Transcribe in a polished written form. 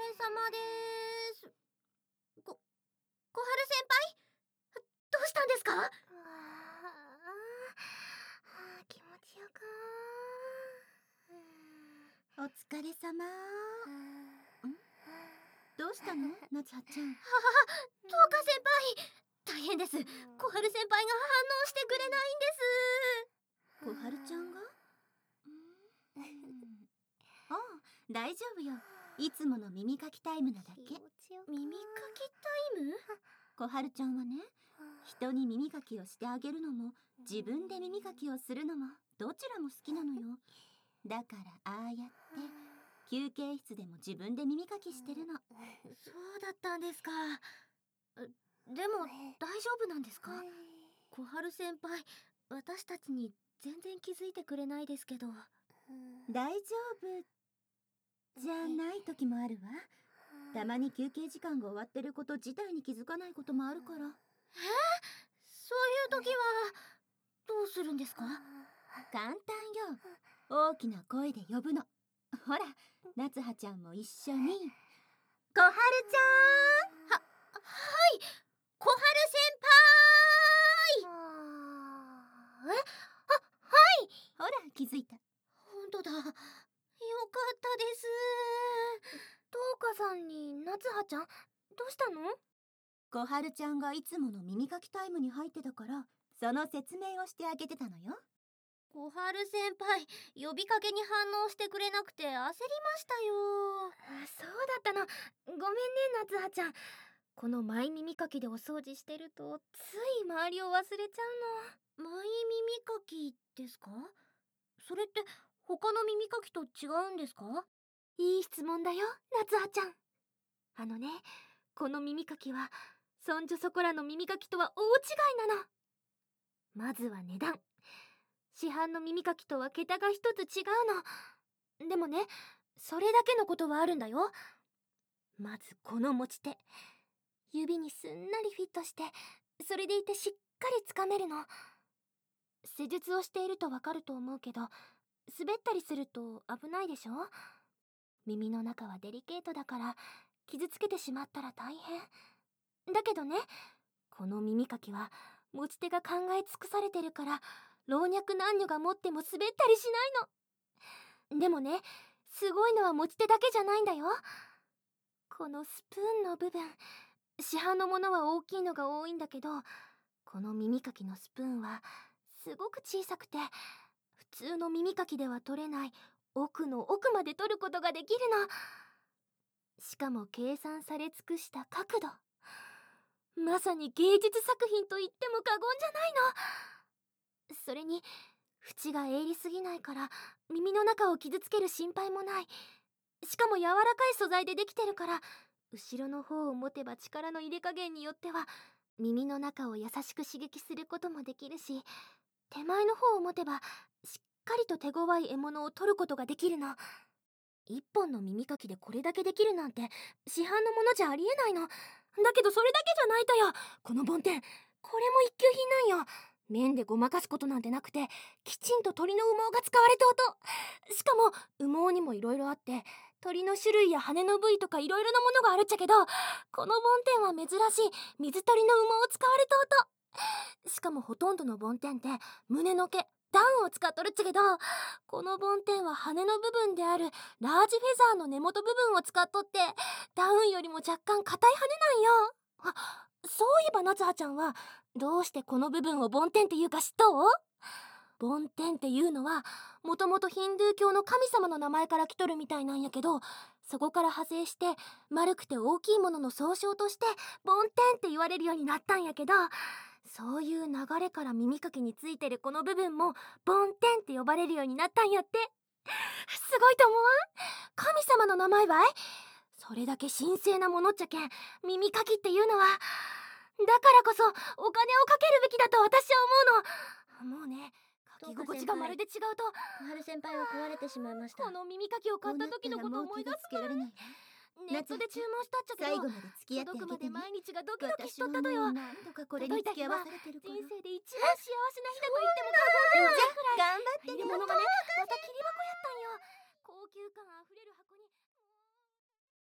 様です。小春先輩、どうしたんですか？ 気持ちよかお疲れ様。どうしたの、夏葉ちゃん。 ははは、トウカ先輩、大変です。小春先輩が反応してくれないんです。 小春ちゃんがああ、大丈夫よ。いつもの耳かきタイムなだけ。 耳かきタイム？ 小春ちゃんはね、人に耳かきをしてあげるのも自分で耳かきをするのもどちらも好きなのよ。だからああやって休憩室でも自分で耳かきしてるの。 そうだったんですか。でも大丈夫なんですか？小春先輩、私たちに全然気づいてくれないですけど。 大丈夫じゃない時もあるわ。たまに休憩時間が終わってること自体に気づかないこともあるから。 そういう時はどうするんですか？ 簡単よ。大きな声で呼ぶの。ほら、夏葉ちゃんも一緒に。小春ちゃん。 はい、小春先輩。はい。 ほら、気づいた。 本当だ。よかったです。 トウカさんに夏葉ちゃん、どうしたの？ 小春ちゃんがいつもの耳かきタイムに入ってたから、その説明をしてあげてたのよ。 小春先輩、呼びかけに反応してくれなくて焦りましたよ。 そうだったの。ごめんね、夏葉ちゃん。このマイ耳かきでお掃除してるとつい周りを忘れちゃうの。 マイ耳かきですか？それって他の耳かきと違うんですか？ いい質問だよ、夏葉ちゃん。この耳かきはそんじょそこらの耳かきとは大違いなの。まずは値段。市販の耳かきとは桁が一つ違うの。でもね、それだけのことはあるんだよ。まずこの持ち手、指にすんなりフィットして、それでいてしっかりつかめるの。施術をしているとわかると思うけど、滑ったりすると危ないでしょ？耳の中はデリケートだから傷つけてしまったら大変だけどね、この耳かきは持ち手が考え尽くされてるから老若男女が持っても滑ったりしないの。でもね、すごいのは持ち手だけじゃないんだよ。このスプーンの部分、市販のものは大きいのが多いんだけど、この耳かきのスプーンはすごく小さくて、普通の耳かきでは取れない奥の奥まで取ることができるの。しかも計算され尽くした角度、まさに芸術作品と言っても過言じゃないの。それに縁が鋭利すぎないから耳の中を傷つける心配もない。しかも柔らかい素材でできてるから、後ろの方を持てば力の入れ加減によっては耳の中を優しく刺激することもできるし、手前の方を持てばしっかりと手強い獲物を取ることができるの。一本の耳かきでこれだけできるなんて市販のものじゃありえないの。だけどそれだけじゃないとよ、この梵天。これも一級品なんよ。面でごまかすことなんてなくて、きちんと鳥の羽毛が使われておと。しかも羽毛にもいろいろあって、鳥の種類や羽の部位とかいろいろなものがあるっちゃけど、この梵天は珍しい水鳥の羽毛を使われておと。しかもほとんどの梵天って胸の毛、ダウンを使っとるっちゃけど、この梵天は羽の部分であるラージフェザーの根元部分を使っとって、ダウンよりも若干硬い羽なんよ。そういえば夏葉ちゃんはどうしてこの部分を梵天っていうか知っとう？梵天っていうのはもともとヒンドゥー教の神様の名前から来とるみたいなんやけど、そこから派生して丸くて大きいものの総称として梵天って言われるようになったんやけど、そういう流れから耳かきについてるこの部分も梵天って呼ばれるようになったんやって。すごいと思わん？神様の名前ばい。それだけ神聖なものっちゃけん、耳かきっていうのは。だからこそお金をかけるべきだと私は思うの。もうね、書き心地がまるで違うと。 小春先輩は壊れてしまいました。 この耳かきを買った時のことを思い出すわ。ネットで注文したっちゃけど、 最後まで付き合ってあげてね。 届くまで毎日がドキドキしとったとよ。 何度かこれに付き合わされてるから。 人生で一番幸せな日だと言っても過言ではないくらい。 頑張ってね。 入れ物がね、また切り箱やったんよ。高級感あふれる箱に